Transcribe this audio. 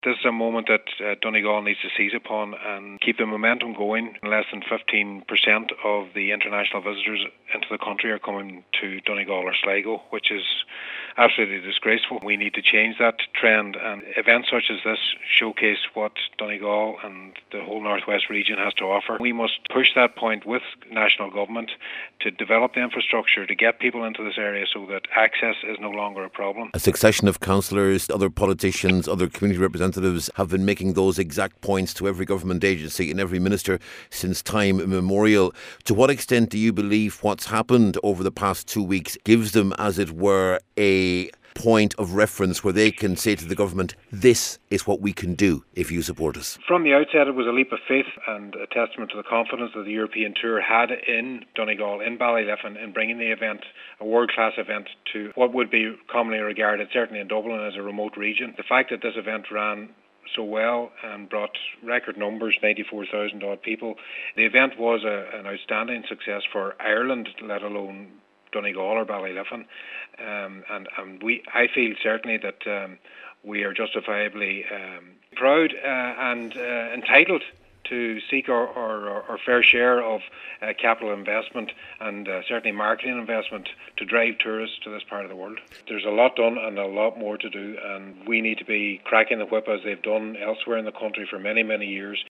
This is a moment that Donegal needs to seize upon and keep the momentum going. Less than 15% of the international visitors into the country are coming to Donegal or Sligo, which is absolutely disgraceful. We need to change that trend, and events such as this showcase what Donegal and the whole Northwest region has to offer. We must push that point with national government to develop the infrastructure to get people into this area so that access is no longer a problem. A succession of councillors, other politicians, other community representatives have been making those exact points to every government agency and every minister since time immemorial. To what extent do you believe what's happened over the past 2 weeks gives them, as it were, a point of reference where they can say to the government, this is what we can do if you support us? From the outset, it was a leap of faith and a testament to the confidence that the European Tour had in Donegal, in Ballyliffin, in bringing the event, a world-class event, to what would be commonly regarded, certainly in Dublin, as a remote region. The fact that this event ran so well and brought record numbers, 94,000 odd people. The event was an outstanding success for Ireland, let alone Donegal or Ballyliffin, and I feel certainly that we are justifiably proud and entitled to seek our fair share of capital investment and certainly marketing investment to drive tourists to this part of the world. There's a lot done and a lot more to do, and we need to be cracking the whip as they've done elsewhere in the country for many, many years.